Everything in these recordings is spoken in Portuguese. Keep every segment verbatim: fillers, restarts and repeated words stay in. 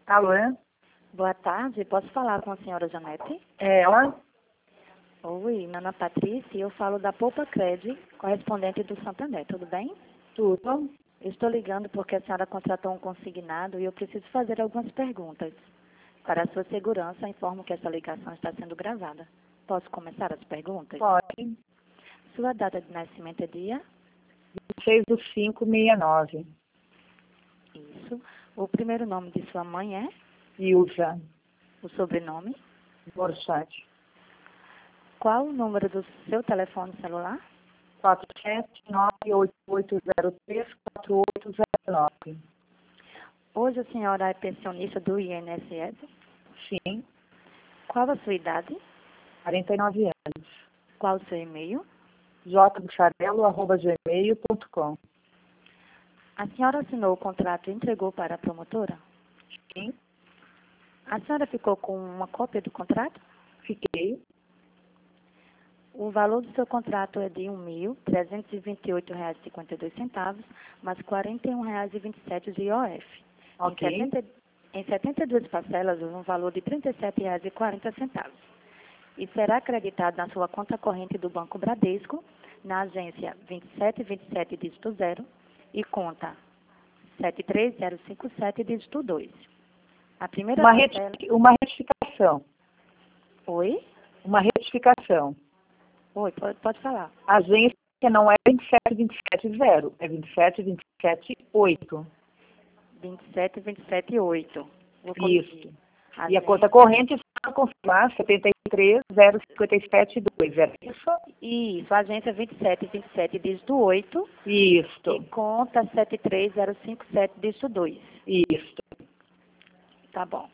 Alô? Boa tarde, posso falar com a senhora Janete? É ela? Oi, meu nome é Patrícia e eu falo da Poupa Cred, correspondente do Santander, tudo bem? Tudo. Eu estou ligando porque a senhora contratou um consignado e eu preciso fazer algumas perguntas. Para a sua segurança, informo que essa ligação está sendo gravada. Posso começar as perguntas? Pode. Sua data de nascimento é dia? vinte e seis do cinco, sessenta e nove. Isso. O primeiro nome de sua mãe é? Ilza. O sobrenome? Borchat. Qual o número do seu telefone celular? quatro sete nove oito oito zero três quatro oito zero nove. Hoje a senhora é pensionista do I N S S? Sim. Qual a sua idade? quarenta e nove anos. Qual o seu e-mail? jbucharello arroba gmail ponto com. A senhora assinou o contrato e entregou para a promotora? Sim. A senhora ficou com uma cópia do contrato? Fiquei. O valor do seu contrato é de um mil trezentos e vinte e oito reais e cinquenta e dois centavos, mais quarenta e um reais e vinte e sete de I O F. Ok. Em, setenta, em setenta e duas parcelas, no valor de trinta e sete reais e quarenta centavos. E será acreditado na sua conta corrente do Banco Bradesco, na agência vinte e sete vinte e sete, dígito zero, e conta sete três zero cinco sete, dígito dois. A primeira Uma, parcela... reti uma retificação. Oi? Uma retificação. Oi, pode, pode falar. A agência não é vinte e sete vinte e sete zero, é vinte e sete vinte e sete oito. vinte e sete vinte e sete oito. Vou Isso. A E a gente... conta corrente está confirmar setenta e três zero cinquenta e sete dois. É isso? Isso, agência vinte e sete vinte e sete, dígito oito. Isso. E conta sete três zero cinco sete, dígito dois. Isso. Tá bom.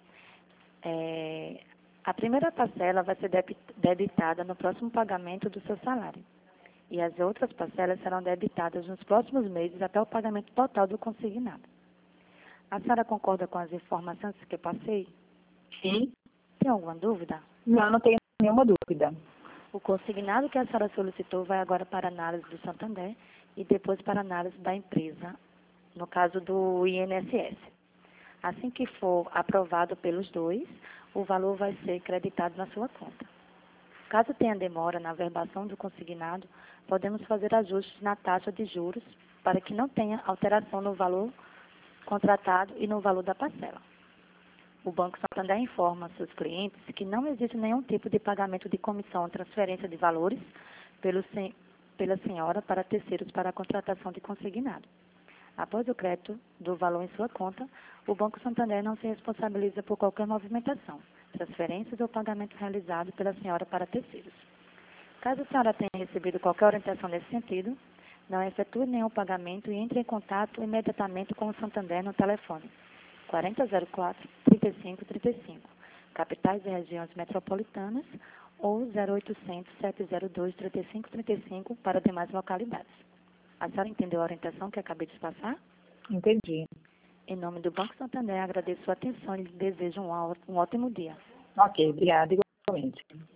É, a primeira parcela vai ser debi- debitada no próximo pagamento do seu salário. E as outras parcelas serão debitadas nos próximos meses até o pagamento total do consignado. A senhora concorda com as informações que eu passei? Sim. Tem alguma dúvida? Não, não tenho nenhuma dúvida. O consignado que a senhora solicitou vai agora para análise do Santander e depois para análise da empresa, no caso do I N S S. Assim que for aprovado pelos dois, o valor vai ser creditado na sua conta. Caso tenha demora na verbação do consignado, podemos fazer ajustes na taxa de juros para que não tenha alteração no valor contratado e no valor da parcela. O Banco Santander informa seus clientes que não existe nenhum tipo de pagamento de comissão ou transferência de valores pelo sen- pela senhora para terceiros para a contratação de consignado. Após o crédito do valor em sua conta, o Banco Santander não se responsabiliza por qualquer movimentação, transferências ou pagamento realizado pela senhora para terceiros. Caso a senhora tenha recebido qualquer orientação nesse sentido, não efetue nenhum pagamento e entre em contato imediatamente com o Santander no telefone quarenta zero quatro, trinta e cinco trinta e cinco, capitais e regiões metropolitanas, ou zero oitocentos, sete zero dois, trinta e cinco trinta e cinco para demais localidades. A senhora entendeu a orientação que acabei de passar? Entendi. Em nome do Banco Santander, agradeço a atenção e lhe desejo um ó- um ótimo dia. Ok, obrigada igualmente.